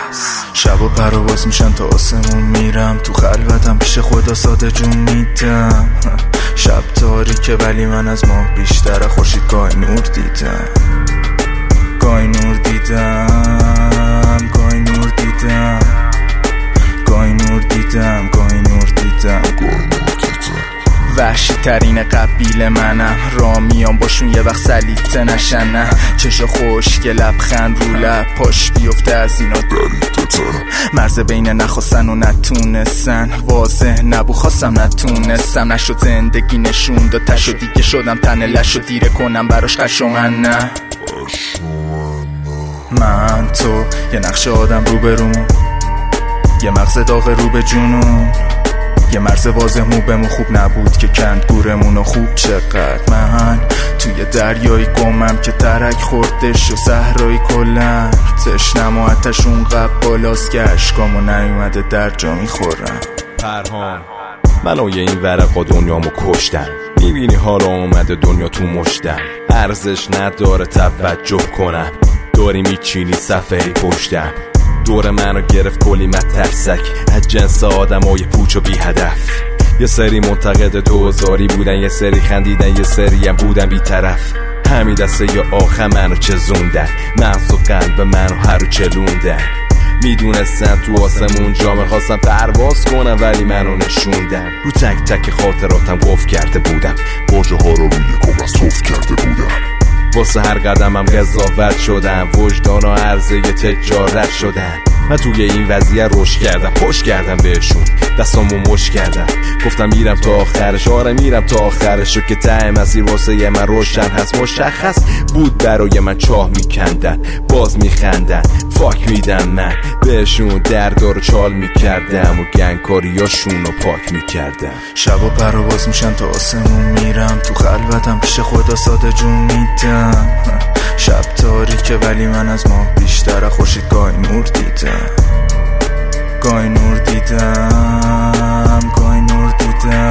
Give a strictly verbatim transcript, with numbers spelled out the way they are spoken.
است. شب و پرواز میشن تا آسمون میرم، تو خلوتم پیش خدا ساده جون میدم. شب تاریکه ولی من از ماه بیشتر، خورشید گاهی نور دیدم، گاهی نور دیدم، گاهی نور دیدم، گاهی نور دیدم، گاهی نور دیدم، گاهی نور دیدم. وحشی ترین قبیل منم، را میام باشون یه وقت سلیته نشن. نه چشا خوشگل لبخند رو لب، پاش بیفته از اینا دریده ترم. مرز بین نخواستن و نتونستن، واضح نبو خواستم نتونستم. نشد زندگی نشون داد تشو، دیگه شدم تن لش و دیره کنم براش قش و من نه. من تو یه نقش آدم رو برومون، یه مغز داغ رو به جنون، یه مرز واضح مو بمون خوب نبود که کند گورمونو خوب. چقدر من توی دریایی گمم که ترک خوردش و صحرایی کلن. تشنم و آتش اونقدر بالاست که عشقامو نیومده در جا میخورم. پرهام منو یه این ورقا دنیامو کشتم، میبینی حالا اومده دنیا تو مشتم. ارزش نداره توجه کنم، داری میچینی صفحه پشتم. دور منو گرفت کلی مترسک از جنس آدمای پوچ و بی هدف. یه سری منتقد دوزاری بودن، یه سری خندیدن، یه سری هم بودن بی طرف. همین دسته یا آخه منو چزوندن، مغز و قلب منو هرو چلوندن. میدونستن تو آسمون جا میخواستم پرواز کنم ولی منو نشوندن. رو تک تک خاطراتم گفت کرده بودم، باجه ها رو روی کاغذ توف کرده بودم. واسه هر قدمم قضاوت شدم، وجدان و عرضه تجارت شدن. من توی این وضعیت رشد کردم، پشت کردم بهشون، دستامو مشت کردم. گفتم میرم تا آخرش، آره میرم تا آخرش. و که ته مسیر واسه یه من روشن هست، مشخص بود برای من چاه میکندن، باز میخندن، فاک میدم من بهشون. دردارو چال میکردم و گنگکاریاشونو پاک میکردم. شب و پرواز میشن تا آسمون میرم، تو خلوتم پیش خدا ساده جون میدم. شب تاریکه ولی من از ماه بیشتر، خورشید گاهی نور دیدم، گاهی نور دیدم، گاهی نور دیدم.